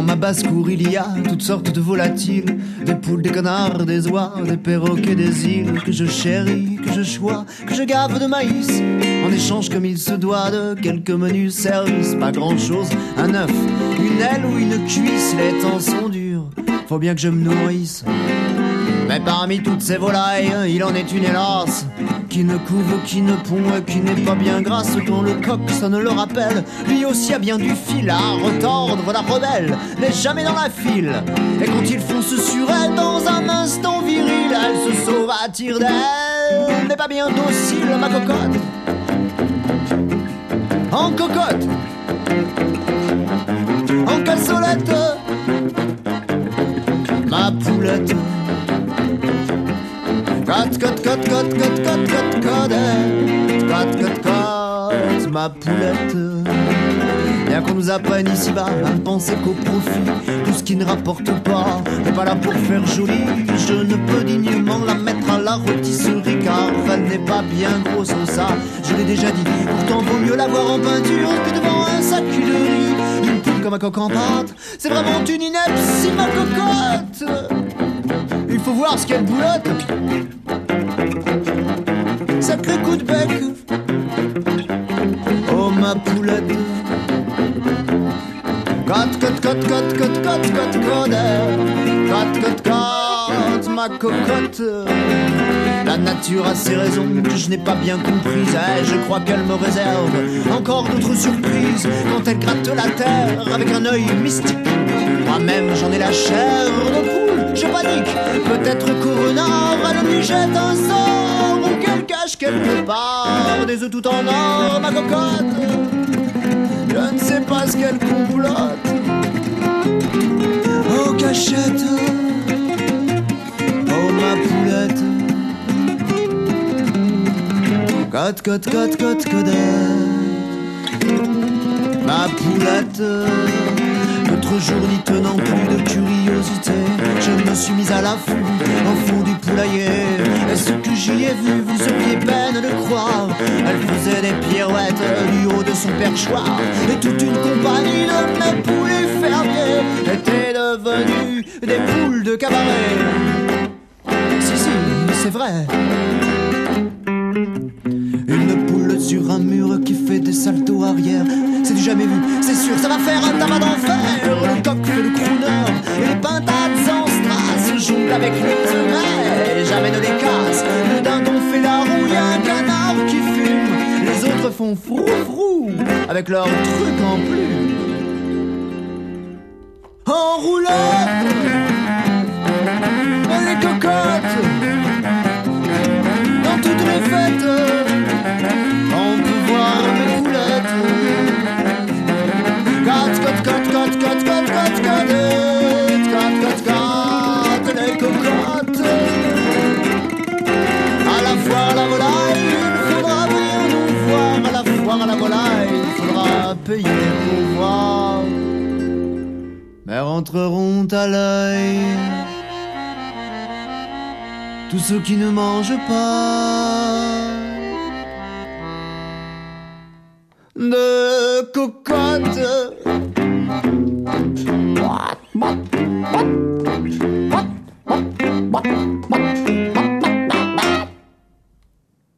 ma basse-cour il y a toutes sortes de volatiles, des poules, des canards, des oies, des perroquets, des îles, que je chéris, que je chois, que je gave de maïs, en échange comme il se doit de quelques menus services. Pas grand-chose, un œuf, une aile ou une cuisse, les temps sont durs, faut bien que je me nourrisse. Mais parmi toutes ces volailles, il en est une hélas, qui ne couve, qui ne pond, qui n'est pas bien grasse. Quand le coq sonne le rappel, lui aussi a bien du fil à retordre. La rebelle n'est jamais dans la file, et quand il fonce sur elle dans un instant viril, elle se sauve à tire d'aile. N'est pas bien docile ma cocotte, en cocotte, en cassolette, ma poulette. Cote, cote, cote, cote, cote, cote, cote, cote, cote, cote, cote, ma poulette. Bien qu'on nous apprenne ici-bas à ne penser qu'au profit, tout ce qui ne rapporte pas n'est pas là pour faire joli. Je ne peux dignement la mettre à la rôtisserie, car elle n'est pas bien grosse en ça, je l'ai déjà dit. Pourtant vaut mieux la voir en peinture que devant un sac de riz. Une poule comme un coq en pâte, c'est vraiment une ineptie ma cocotte. Il faut voir ce qu'elle boulotte, sacré coup de bec, oh ma poulette. Cote, cote, cote, cote, cote, cote, cote, cote, cote, cote, ma cocotte. La nature a ses raisons que je n'ai pas bien comprises, et je crois qu'elle me réserve encore d'autres surprises quand elle gratte la terre avec un œil mystique. Moi-même j'en ai la chair de poule, je panique. Peut-être qu'au renard elle lui jette un sort, ou qu'elle cache quelque part des œufs tout en or, ma cocotte. Je ne sais pas ce qu'elle complote, oh cachette, oh ma poulette. Cote, cote, cote, cote, codette, ma poulette. L'autre jour, n'y tenant plus de curiosité, je me suis mise à l'affût au fond du poulailler. Est-ce que j'y ai vu, vous auriez peine de croire. Elle faisait des pirouettes du haut de son perchoir, et toute une compagnie de mes poulets fermiers étaient devenus des poules de cabaret. Si, si, c'est vrai. Une poule sur un mur qui fait des saltos arrière, c'est du jamais vu, c'est sûr, ça va faire un tabac d'enfer. Le coq fait le crooner, et les pintades en strass jonglent avec les œufs, mais jamais ne les casse. Le dindon fait la rouille, un canard qui fume, les autres font frou frou avec leur truc en plume. En roulotte, les cocottes, dans toutes les fêtes, on peut voir mes poulettes. Cote, cote, cote, cote, cote, cote, cote, cote, cote, cote, les cocottes. À la foire à la volaille, il faudra venir nous voir. À la foire à la volaille, il faudra payer pour voir. Mais rentreront à l'œil tous ceux qui ne mangent pas de coco.